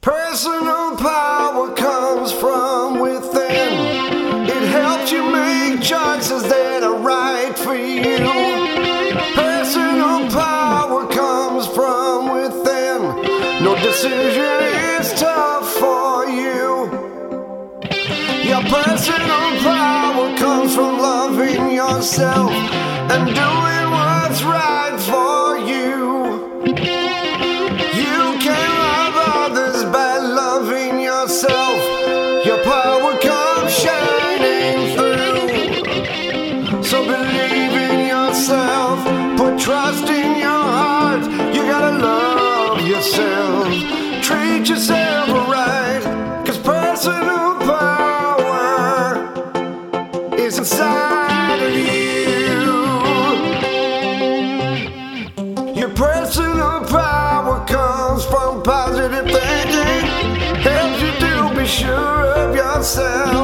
Personal power comes from within. It helps you make choices that are right for you. Personal power comes from within. No decision is tough for you. Your personal power comes from loving yourself and doing what's right for you. You can love others by loving yourself. Your power comes shining through. So believe in yourself, put trust in your heart. You gotta love yourself, treat yourself right, 'cause personal power is inside of you. Your personal power comes from positive thinking, helps you to be sure of yourself.